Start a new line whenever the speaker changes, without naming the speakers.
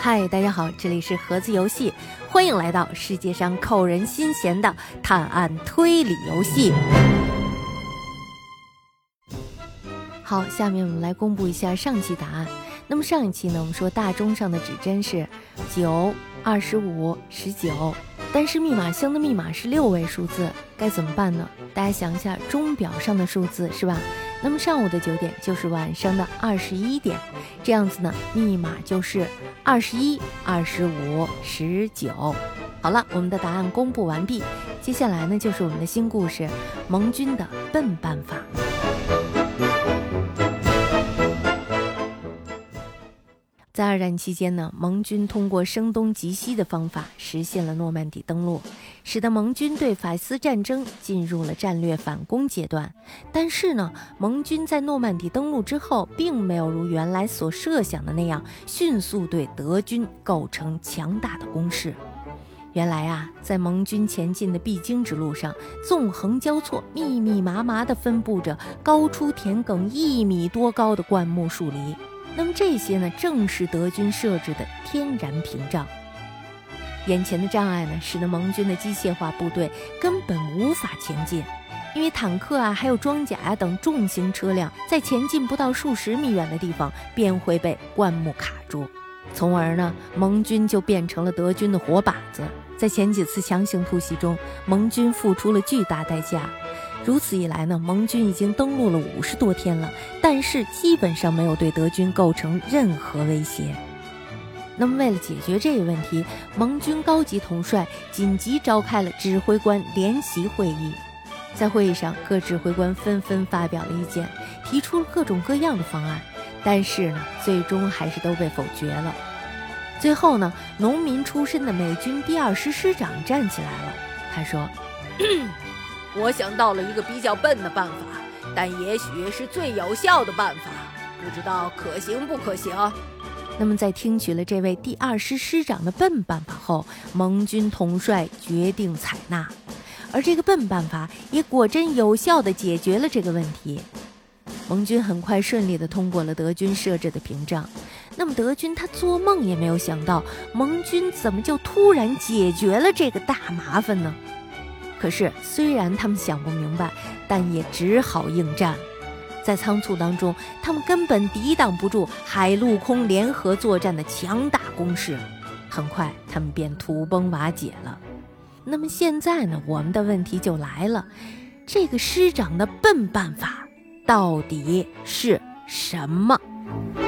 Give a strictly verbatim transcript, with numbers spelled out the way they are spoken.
嗨，大家好，这里是盒子游戏，欢迎来到世界上扣人心弦的探案推理游戏。好，下面我们来公布一下上期答案。那么上一期呢，我们说大钟上的指针是九、二十五、十九，但是密码箱的密码是六位数字，该怎么办呢？大家想一下，钟表上的数字是吧？那么上午的九点就是晚上的二十一点，这样子呢，密码就是二十一、二十五、十九。好了，我们的答案公布完毕，接下来呢就是我们的新故事，盟军的笨办法。在二战期间呢，盟军通过声东击西的方法实现了诺曼底登陆，使得盟军对法西斯战争进入了战略反攻阶段。但是呢，盟军在诺曼底登陆之后，并没有如原来所设想的那样迅速对德军构成强大的攻势。原来啊，在盟军前进的必经之路上，纵横交错、密密麻麻地分布着高出田埂一米多高的灌木树篱。那么这些呢，正是德军设置的天然屏障。眼前的障碍呢，使得盟军的机械化部队根本无法前进，因为坦克啊，还有装甲啊等重型车辆，在前进不到数十米远的地方，便会被灌木卡住，从而呢，盟军就变成了德军的活靶子。在前几次强行突袭中，盟军付出了巨大代价。如此一来呢，盟军已经登陆了五十多天了，但是基本上没有对德军构成任何威胁。那么为了解决这个问题，盟军高级统帅紧急召开了指挥官联席会议。在会议上，各指挥官纷纷发表了意见，提出了各种各样的方案，但是呢，最终还是都被否决了。最后呢，农民出身的美军第二师师长站起来了，他说
我想到了一个比较笨的办法，但也许是最有效的办法，不知道可行不可行。
那么在听取了这位第二师师长的笨办法后，盟军统帅决定采纳，而这个笨办法也果真有效地解决了这个问题。盟军很快顺利地通过了德军设置的屏障。那么德军他做梦也没有想到，盟军怎么就突然解决了这个大麻烦呢？可是虽然他们想不明白，但也只好应战。在仓促当中，他们根本抵挡不住海陆空联合作战的强大攻势，很快他们便土崩瓦解了。那么现在呢，我们的问题就来了，这个师长的笨办法到底是什么？